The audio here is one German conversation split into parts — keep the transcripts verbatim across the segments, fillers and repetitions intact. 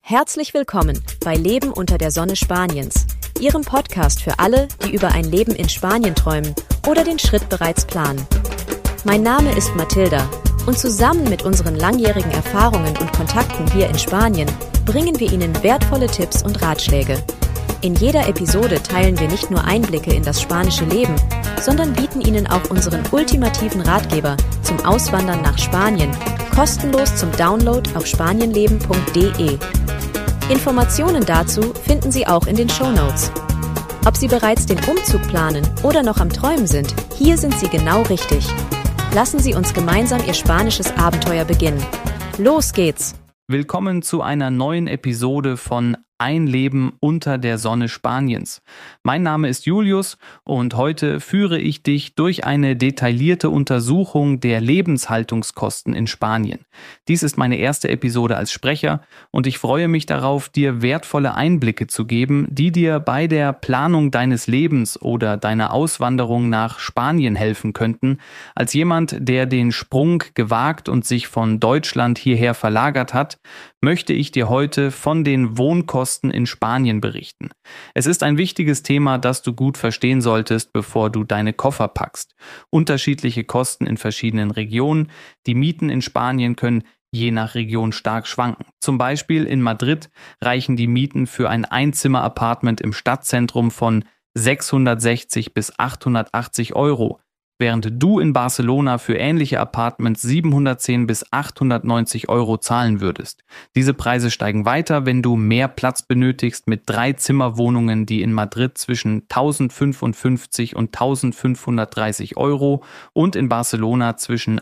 Herzlich willkommen bei Leben unter der Sonne Spaniens, Ihrem Podcast für alle, die über ein Leben in Spanien träumen oder den Schritt bereits planen. Mein Name ist Mathilda und zusammen mit unseren langjährigen Erfahrungen und Kontakten hier in Spanien bringen wir Ihnen wertvolle Tipps und Ratschläge. In jeder Episode teilen wir nicht nur Einblicke in das spanische Leben, sondern bieten Ihnen auch unseren ultimativen Ratgeber zum Auswandern nach Spanien kostenlos zum Download auf spanienleben punkt de. Informationen dazu finden Sie auch in den Shownotes. Ob Sie bereits den Umzug planen oder noch am Träumen sind, hier sind Sie genau richtig. Lassen Sie uns gemeinsam Ihr spanisches Abenteuer beginnen. Los geht's! Willkommen zu einer neuen Episode von Ein Leben unter der Sonne Spaniens. Mein Name ist Julius und heute führe ich dich durch eine detaillierte Untersuchung der Lebenshaltungskosten in Spanien. Dies ist meine erste Episode als Sprecher und ich freue mich darauf, dir wertvolle Einblicke zu geben, die dir bei der Planung deines Lebens oder deiner Auswanderung nach Spanien helfen könnten. Als jemand, der den Sprung gewagt und sich von Deutschland hierher verlagert hat, möchte ich dir heute von den Wohnkosten in Spanien berichten. Es ist ein wichtiges Thema, das du gut verstehen solltest, bevor du deine Koffer packst. Unterschiedliche Kosten in verschiedenen Regionen. Die Mieten in Spanien können je nach Region stark schwanken. Zum Beispiel in Madrid reichen die Mieten für ein Einzimmer-Apartment im Stadtzentrum von sechshundertsechzig bis achthundertachtzig Euro. Während du in Barcelona für ähnliche Apartments siebenhundertzehn bis achthundertneunzig Euro zahlen würdest. Diese Preise steigen weiter, wenn du mehr Platz benötigst mit drei Zimmerwohnungen, die in Madrid zwischen tausendfünfundfünfzig und tausendfünfhundertdreißig Euro und in Barcelona zwischen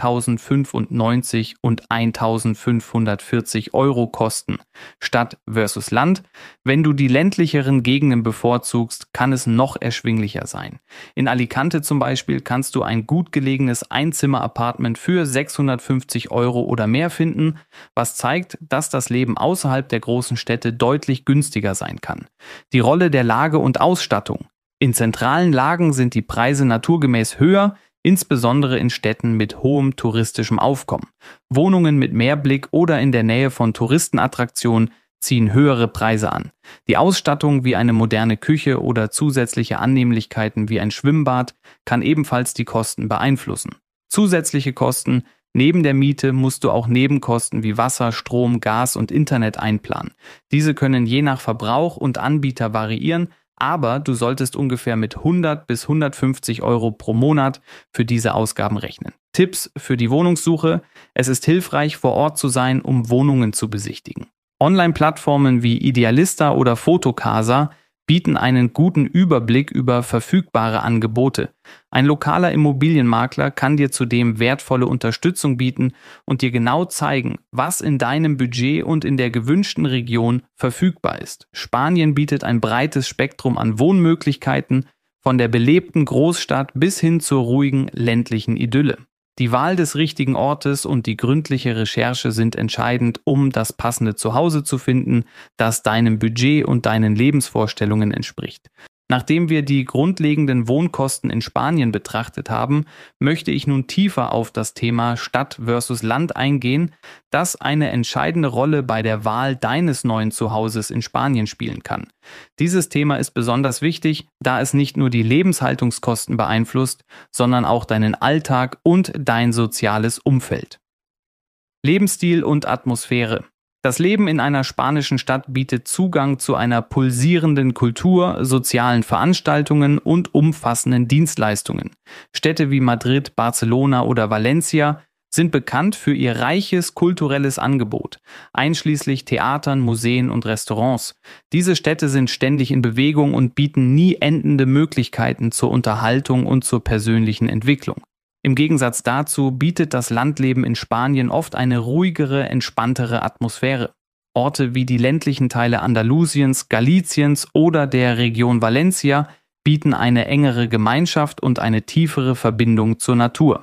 eintausendfünfundneunzig und eintausendfünfhundertvierzig Euro kosten. Stadt versus Land. Wenn du die ländlicheren Gegenden bevorzugst, kann es noch erschwinglicher sein. In Alicante zum Beispiel kannst du ein gut gelegenes Einzimmer-Apartment für sechshundertfünfzig Euro oder mehr finden, was zeigt, dass das Leben außerhalb der großen Städte deutlich günstiger sein kann. Die Rolle der Lage und Ausstattung. In zentralen Lagen sind die Preise naturgemäß höher, insbesondere in Städten mit hohem touristischem Aufkommen. Wohnungen mit Meerblick oder in der Nähe von Touristenattraktionen ziehen höhere Preise an. Die Ausstattung wie eine moderne Küche oder zusätzliche Annehmlichkeiten wie ein Schwimmbad kann ebenfalls die Kosten beeinflussen. Zusätzliche Kosten: Neben der Miete musst du auch Nebenkosten wie Wasser, Strom, Gas und Internet einplanen. Diese können je nach Verbrauch und Anbieter variieren, aber du solltest ungefähr mit hundert bis hundertfünfzig Euro pro Monat für diese Ausgaben rechnen. Tipps für die Wohnungssuche: Es ist hilfreich, vor Ort zu sein, um Wohnungen zu besichtigen. Online-Plattformen wie Idealista oder Fotocasa bieten einen guten Überblick über verfügbare Angebote. Ein lokaler Immobilienmakler kann dir zudem wertvolle Unterstützung bieten und dir genau zeigen, was in deinem Budget und in der gewünschten Region verfügbar ist. Spanien bietet ein breites Spektrum an Wohnmöglichkeiten, von der belebten Großstadt bis hin zur ruhigen ländlichen Idylle. Die Wahl des richtigen Ortes und die gründliche Recherche sind entscheidend, um das passende Zuhause zu finden, das deinem Budget und deinen Lebensvorstellungen entspricht. Nachdem wir die grundlegenden Wohnkosten in Spanien betrachtet haben, möchte ich nun tiefer auf das Thema Stadt versus Land eingehen, das eine entscheidende Rolle bei der Wahl deines neuen Zuhauses in Spanien spielen kann. Dieses Thema ist besonders wichtig, da es nicht nur die Lebenshaltungskosten beeinflusst, sondern auch deinen Alltag und dein soziales Umfeld. Lebensstil und Atmosphäre. Das Leben in einer spanischen Stadt bietet Zugang zu einer pulsierenden Kultur, sozialen Veranstaltungen und umfassenden Dienstleistungen. Städte wie Madrid, Barcelona oder Valencia sind bekannt für ihr reiches kulturelles Angebot, einschließlich Theatern, Museen und Restaurants. Diese Städte sind ständig in Bewegung und bieten nie endende Möglichkeiten zur Unterhaltung und zur persönlichen Entwicklung. Im Gegensatz dazu bietet das Landleben in Spanien oft eine ruhigere, entspanntere Atmosphäre. Orte wie die ländlichen Teile Andalusiens, Galiciens oder der Region Valencia bieten eine engere Gemeinschaft und eine tiefere Verbindung zur Natur.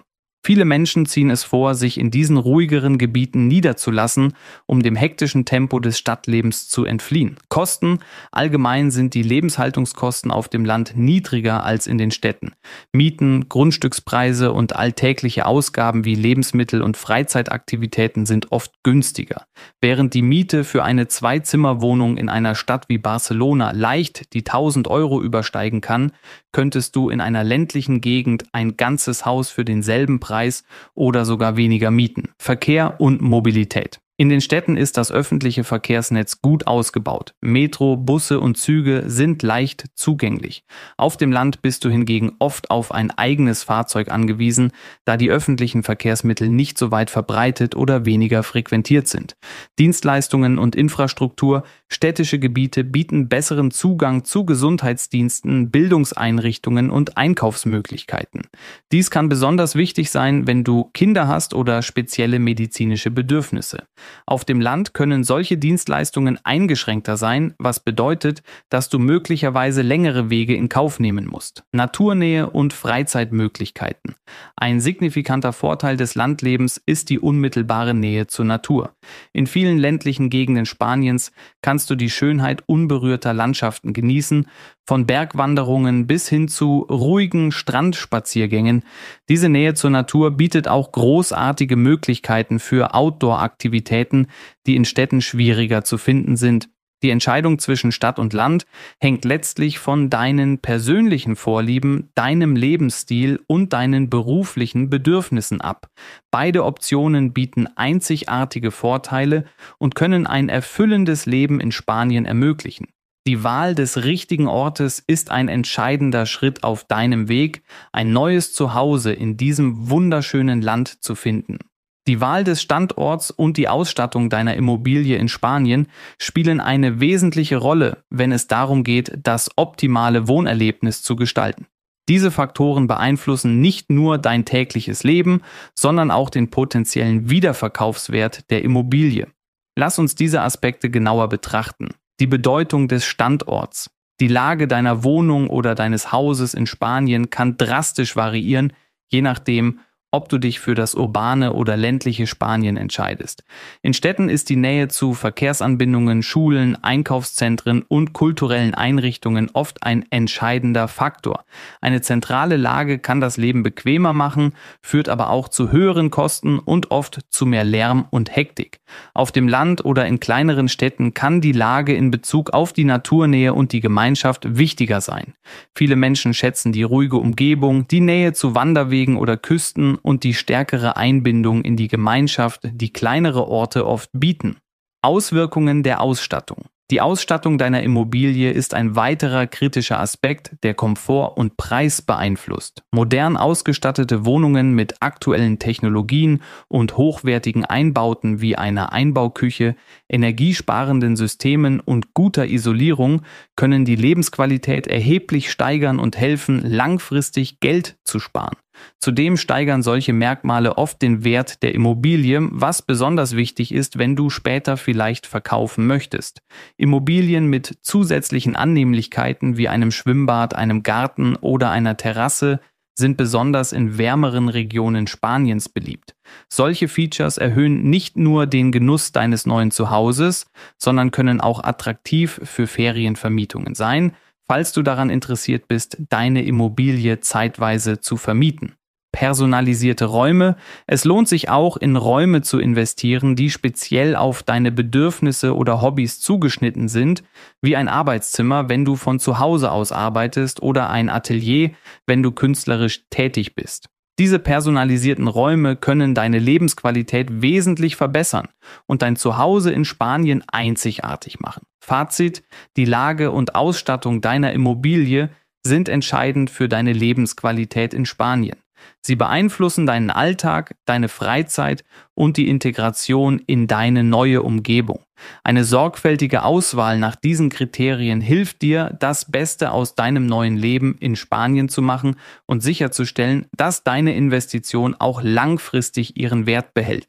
Viele Menschen ziehen es vor, sich in diesen ruhigeren Gebieten niederzulassen, um dem hektischen Tempo des Stadtlebens zu entfliehen. Kosten: Allgemein sind die Lebenshaltungskosten auf dem Land niedriger als in den Städten. Mieten, Grundstückspreise und alltägliche Ausgaben wie Lebensmittel und Freizeitaktivitäten sind oft günstiger. Während die Miete für eine Zwei-Zimmer-Wohnung in einer Stadt wie Barcelona leicht die tausend Euro übersteigen kann, könntest du in einer ländlichen Gegend ein ganzes Haus für denselben Preis oder sogar weniger mieten. Verkehr und Mobilität. In den Städten ist das öffentliche Verkehrsnetz gut ausgebaut. Metro, Busse und Züge sind leicht zugänglich. Auf dem Land bist du hingegen oft auf ein eigenes Fahrzeug angewiesen, da die öffentlichen Verkehrsmittel nicht so weit verbreitet oder weniger frequentiert sind. Dienstleistungen und Infrastruktur: Städtische Gebiete bieten besseren Zugang zu Gesundheitsdiensten, Bildungseinrichtungen und Einkaufsmöglichkeiten. Dies kann besonders wichtig sein, wenn du Kinder hast oder spezielle medizinische Bedürfnisse. Auf dem Land können solche Dienstleistungen eingeschränkter sein, was bedeutet, dass du möglicherweise längere Wege in Kauf nehmen musst. Naturnähe und Freizeitmöglichkeiten. Ein signifikanter Vorteil des Landlebens ist die unmittelbare Nähe zur Natur. In vielen ländlichen Gegenden Spaniens kannst du die Schönheit unberührter Landschaften genießen, von Bergwanderungen bis hin zu ruhigen Strandspaziergängen. Diese Nähe zur Natur bietet auch großartige Möglichkeiten für Outdoor-Aktivitäten, die in Städten schwieriger zu finden sind. Die Entscheidung zwischen Stadt und Land hängt letztlich von deinen persönlichen Vorlieben, deinem Lebensstil und deinen beruflichen Bedürfnissen ab. Beide Optionen bieten einzigartige Vorteile und können ein erfüllendes Leben in Spanien ermöglichen. Die Wahl des richtigen Ortes ist ein entscheidender Schritt auf deinem Weg, ein neues Zuhause in diesem wunderschönen Land zu finden. Die Wahl des Standorts und die Ausstattung deiner Immobilie in Spanien spielen eine wesentliche Rolle, wenn es darum geht, das optimale Wohnerlebnis zu gestalten. Diese Faktoren beeinflussen nicht nur dein tägliches Leben, sondern auch den potenziellen Wiederverkaufswert der Immobilie. Lass uns diese Aspekte genauer betrachten. Die Bedeutung des Standorts. Die Lage deiner Wohnung oder deines Hauses in Spanien kann drastisch variieren, je nachdem, ob du dich für das urbane oder ländliche Spanien entscheidest. In Städten ist die Nähe zu Verkehrsanbindungen, Schulen, Einkaufszentren und kulturellen Einrichtungen oft ein entscheidender Faktor. Eine zentrale Lage kann das Leben bequemer machen, führt aber auch zu höheren Kosten und oft zu mehr Lärm und Hektik. Auf dem Land oder in kleineren Städten kann die Lage in Bezug auf die Naturnähe und die Gemeinschaft wichtiger sein. Viele Menschen schätzen die ruhige Umgebung, die Nähe zu Wanderwegen oder Küsten und die stärkere Einbindung in die Gemeinschaft, die kleinere Orte oft bieten. Auswirkungen der Ausstattung. Die Ausstattung deiner Immobilie ist ein weiterer kritischer Aspekt, der Komfort und Preis beeinflusst. Modern ausgestattete Wohnungen mit aktuellen Technologien und hochwertigen Einbauten wie einer Einbauküche, energiesparenden Systemen und guter Isolierung können die Lebensqualität erheblich steigern und helfen, langfristig Geld zu sparen. Zudem steigern solche Merkmale oft den Wert der Immobilie, was besonders wichtig ist, wenn du später vielleicht verkaufen möchtest. Immobilien mit zusätzlichen Annehmlichkeiten wie einem Schwimmbad, einem Garten oder einer Terrasse sind besonders in wärmeren Regionen Spaniens beliebt. Solche Features erhöhen nicht nur den Genuss deines neuen Zuhauses, sondern können auch attraktiv für Ferienvermietungen sein, falls du daran interessiert bist, deine Immobilie zeitweise zu vermieten. Personalisierte Räume. Es lohnt sich auch, in Räume zu investieren, die speziell auf deine Bedürfnisse oder Hobbys zugeschnitten sind, wie ein Arbeitszimmer, wenn du von zu Hause aus arbeitest, oder ein Atelier, wenn du künstlerisch tätig bist. Diese personalisierten Räume können deine Lebensqualität wesentlich verbessern und dein Zuhause in Spanien einzigartig machen. Fazit: Die Lage und Ausstattung deiner Immobilie sind entscheidend für deine Lebensqualität in Spanien. Sie beeinflussen deinen Alltag, deine Freizeit und die Integration in deine neue Umgebung. Eine sorgfältige Auswahl nach diesen Kriterien hilft dir, das Beste aus deinem neuen Leben in Spanien zu machen und sicherzustellen, dass deine Investition auch langfristig ihren Wert behält.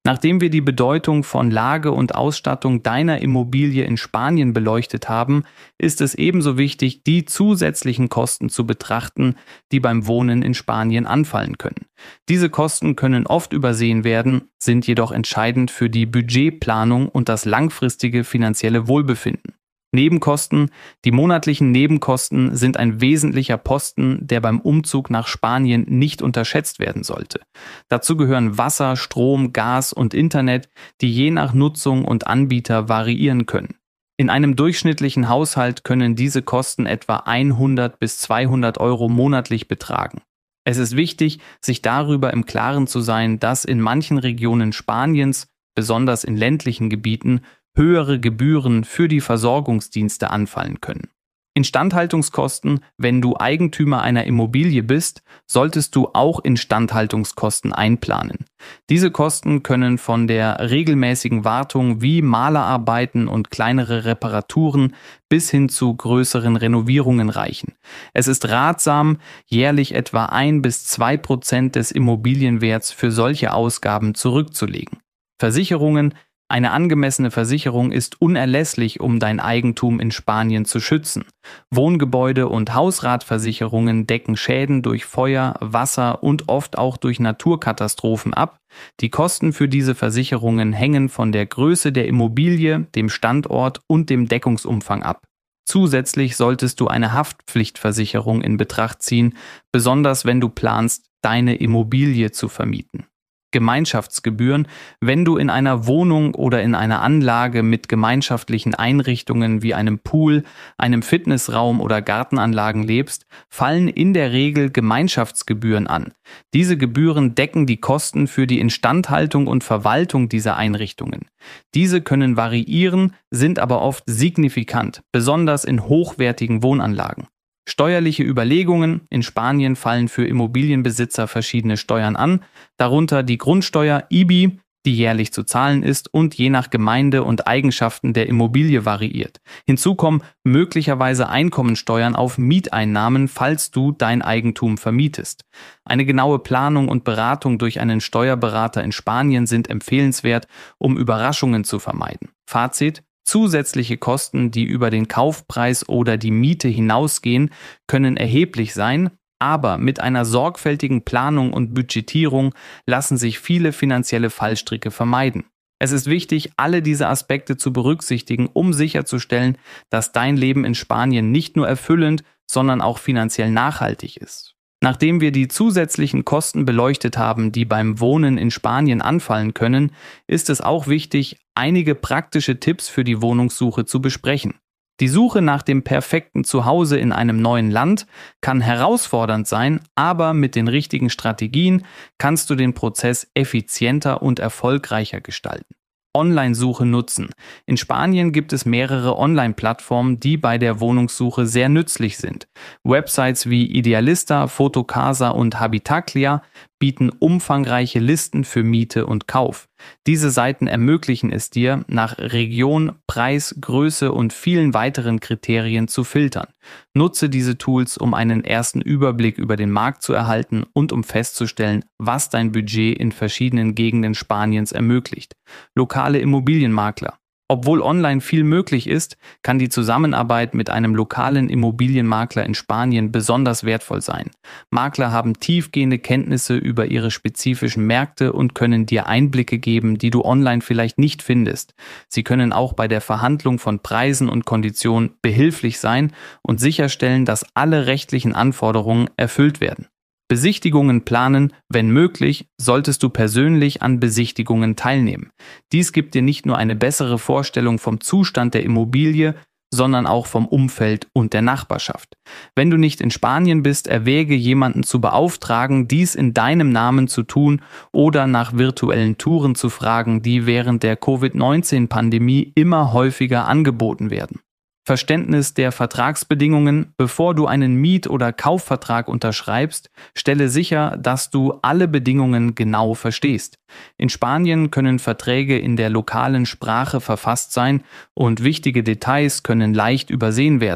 Nachdem wir die Bedeutung von Lage und Ausstattung deiner Immobilie in Spanien beleuchtet haben, ist es ebenso wichtig, die zusätzlichen Kosten zu betrachten, die beim Wohnen in Spanien anfallen können. Diese Kosten können oft übersehen werden, sind jedoch entscheidend für die Budgetplanung und das langfristige finanzielle Wohlbefinden. Nebenkosten. Die monatlichen Nebenkosten sind ein wesentlicher Posten, der beim Umzug nach Spanien nicht unterschätzt werden sollte. Dazu gehören Wasser, Strom, Gas und Internet, die je nach Nutzung und Anbieter variieren können. In einem durchschnittlichen Haushalt können diese Kosten etwa hundert bis zweihundert Euro monatlich betragen. Es ist wichtig, sich darüber im Klaren zu sein, dass in manchen Regionen Spaniens, besonders in ländlichen Gebieten, höhere Gebühren für die Versorgungsdienste anfallen können. Instandhaltungskosten. Wenn du Eigentümer einer Immobilie bist, solltest du auch Instandhaltungskosten einplanen. Diese Kosten können von der regelmäßigen Wartung wie Malerarbeiten und kleinere Reparaturen bis hin zu größeren Renovierungen reichen. Es ist ratsam, jährlich etwa ein bis zwei Prozent des Immobilienwerts für solche Ausgaben zurückzulegen. Versicherungen. Eine angemessene Versicherung ist unerlässlich, um dein Eigentum in Spanien zu schützen. Wohngebäude- und Hausratversicherungen decken Schäden durch Feuer, Wasser und oft auch durch Naturkatastrophen ab. Die Kosten für diese Versicherungen hängen von der Größe der Immobilie, dem Standort und dem Deckungsumfang ab. Zusätzlich solltest du eine Haftpflichtversicherung in Betracht ziehen, besonders wenn du planst, deine Immobilie zu vermieten. Gemeinschaftsgebühren. Wenn du in einer Wohnung oder in einer Anlage mit gemeinschaftlichen Einrichtungen wie einem Pool, einem Fitnessraum oder Gartenanlagen lebst, fallen in der Regel Gemeinschaftsgebühren an. Diese Gebühren decken die Kosten für die Instandhaltung und Verwaltung dieser Einrichtungen. Diese können variieren, sind aber oft signifikant, besonders in hochwertigen Wohnanlagen. Steuerliche Überlegungen. In Spanien fallen für Immobilienbesitzer verschiedene Steuern an, darunter die Grundsteuer I B I, die jährlich zu zahlen ist und je nach Gemeinde und Eigenschaften der Immobilie variiert. Hinzu kommen möglicherweise Einkommensteuern auf Mieteinnahmen, falls du dein Eigentum vermietest. Eine genaue Planung und Beratung durch einen Steuerberater in Spanien sind empfehlenswert, um Überraschungen zu vermeiden. Fazit: Zusätzliche Kosten, die über den Kaufpreis oder die Miete hinausgehen, können erheblich sein, aber mit einer sorgfältigen Planung und Budgetierung lassen sich viele finanzielle Fallstricke vermeiden. Es ist wichtig, alle diese Aspekte zu berücksichtigen, um sicherzustellen, dass dein Leben in Spanien nicht nur erfüllend, sondern auch finanziell nachhaltig ist. Nachdem wir die zusätzlichen Kosten beleuchtet haben, die beim Wohnen in Spanien anfallen können, ist es auch wichtig, einige praktische Tipps für die Wohnungssuche zu besprechen. Die Suche nach dem perfekten Zuhause in einem neuen Land kann herausfordernd sein, aber mit den richtigen Strategien kannst du den Prozess effizienter und erfolgreicher gestalten. Online-Suche nutzen. In Spanien gibt es mehrere Online-Plattformen, die bei der Wohnungssuche sehr nützlich sind. Websites wie Idealista, Fotocasa und Habitaclia bieten umfangreiche Listen für Miete und Kauf. Diese Seiten ermöglichen es dir, nach Region, Preis, Größe und vielen weiteren Kriterien zu filtern. Nutze diese Tools, um einen ersten Überblick über den Markt zu erhalten und um festzustellen, was dein Budget in verschiedenen Gegenden Spaniens ermöglicht. Lokale Immobilienmakler. Obwohl online viel möglich ist, kann die Zusammenarbeit mit einem lokalen Immobilienmakler in Spanien besonders wertvoll sein. Makler haben tiefgehende Kenntnisse über ihre spezifischen Märkte und können dir Einblicke geben, die du online vielleicht nicht findest. Sie können auch bei der Verhandlung von Preisen und Konditionen behilflich sein und sicherstellen, dass alle rechtlichen Anforderungen erfüllt werden. Besichtigungen planen. Wenn möglich, solltest du persönlich an Besichtigungen teilnehmen. Dies gibt dir nicht nur eine bessere Vorstellung vom Zustand der Immobilie, sondern auch vom Umfeld und der Nachbarschaft. Wenn du nicht in Spanien bist, erwäge jemanden zu beauftragen, dies in deinem Namen zu tun oder nach virtuellen Touren zu fragen, die während der Covid neunzehn Pandemie immer häufiger angeboten werden. Verständnis der Vertragsbedingungen. Bevor du einen Miet- oder Kaufvertrag unterschreibst, stelle sicher, dass du alle Bedingungen genau verstehst. In Spanien können Verträge in der lokalen Sprache verfasst sein und wichtige Details können leicht übersehen werden.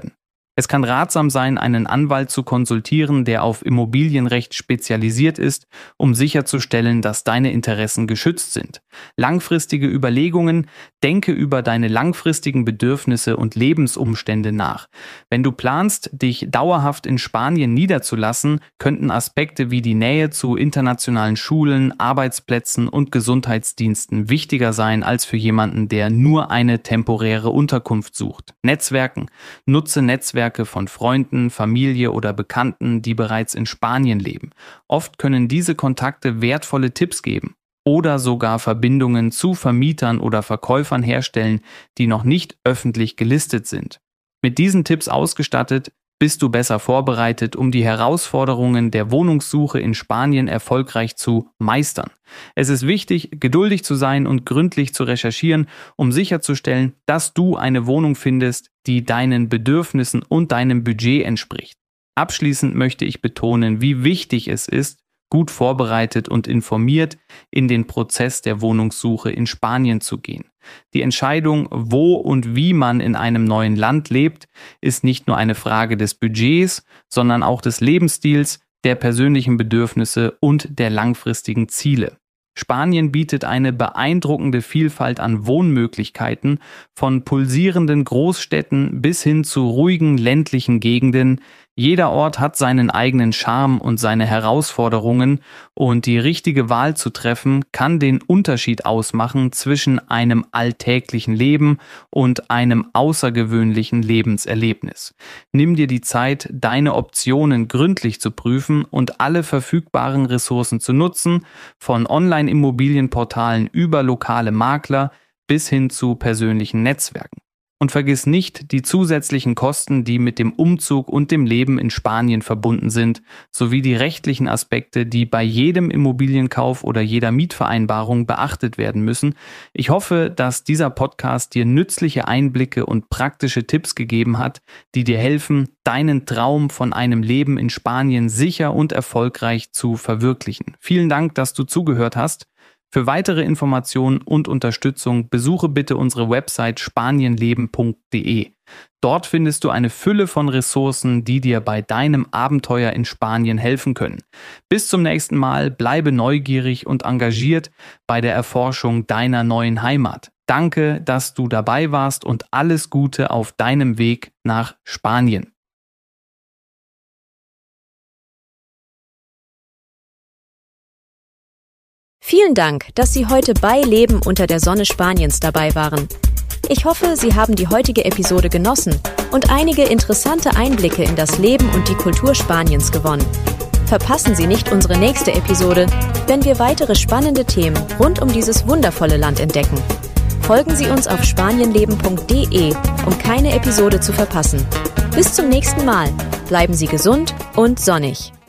Es kann ratsam sein, einen Anwalt zu konsultieren, der auf Immobilienrecht spezialisiert ist, um sicherzustellen, dass deine Interessen geschützt sind. Langfristige Überlegungen: Denke über deine langfristigen Bedürfnisse und Lebensumstände nach. Wenn du planst, dich dauerhaft in Spanien niederzulassen, könnten Aspekte wie die Nähe zu internationalen Schulen, Arbeitsplätzen und Gesundheitsdiensten wichtiger sein als für jemanden, der nur eine temporäre Unterkunft sucht. Netzwerken: Nutze Netzwerke von Freunden, Familie oder Bekannten, die bereits in Spanien leben. Oft können diese Kontakte wertvolle Tipps geben oder sogar Verbindungen zu Vermietern oder Verkäufern herstellen, die noch nicht öffentlich gelistet sind. Mit diesen Tipps ausgestattet, bist du besser vorbereitet, um die Herausforderungen der Wohnungssuche in Spanien erfolgreich zu meistern. Es ist wichtig, geduldig zu sein und gründlich zu recherchieren, um sicherzustellen, dass du eine Wohnung findest, die deinen Bedürfnissen und deinem Budget entspricht. Abschließend möchte ich betonen, wie wichtig es ist, gut vorbereitet und informiert in den Prozess der Wohnungssuche in Spanien zu gehen. Die Entscheidung, wo und wie man in einem neuen Land lebt, ist nicht nur eine Frage des Budgets, sondern auch des Lebensstils, der persönlichen Bedürfnisse und der langfristigen Ziele. Spanien bietet eine beeindruckende Vielfalt an Wohnmöglichkeiten, von pulsierenden Großstädten bis hin zu ruhigen ländlichen Gegenden. Jeder Ort hat seinen eigenen Charme und seine Herausforderungen, und die richtige Wahl zu treffen, kann den Unterschied ausmachen zwischen einem alltäglichen Leben und einem außergewöhnlichen Lebenserlebnis. Nimm dir die Zeit, deine Optionen gründlich zu prüfen und alle verfügbaren Ressourcen zu nutzen, von Online-Immobilienportalen über lokale Makler bis hin zu persönlichen Netzwerken. Und vergiss nicht die zusätzlichen Kosten, die mit dem Umzug und dem Leben in Spanien verbunden sind, sowie die rechtlichen Aspekte, die bei jedem Immobilienkauf oder jeder Mietvereinbarung beachtet werden müssen. Ich hoffe, dass dieser Podcast dir nützliche Einblicke und praktische Tipps gegeben hat, die dir helfen, deinen Traum von einem Leben in Spanien sicher und erfolgreich zu verwirklichen. Vielen Dank, dass du zugehört hast. Für weitere Informationen und Unterstützung besuche bitte unsere Website spanienleben punkt de. Dort findest du eine Fülle von Ressourcen, die dir bei deinem Abenteuer in Spanien helfen können. Bis zum nächsten Mal, bleibe neugierig und engagiert bei der Erforschung deiner neuen Heimat. Danke, dass du dabei warst, und alles Gute auf deinem Weg nach Spanien. Vielen Dank, dass Sie heute bei Leben unter der Sonne Spaniens dabei waren. Ich hoffe, Sie haben die heutige Episode genossen und einige interessante Einblicke in das Leben und die Kultur Spaniens gewonnen. Verpassen Sie nicht unsere nächste Episode, wenn wir weitere spannende Themen rund um dieses wundervolle Land entdecken. Folgen Sie uns auf spanienleben punkt de, um keine Episode zu verpassen. Bis zum nächsten Mal. Bleiben Sie gesund und sonnig.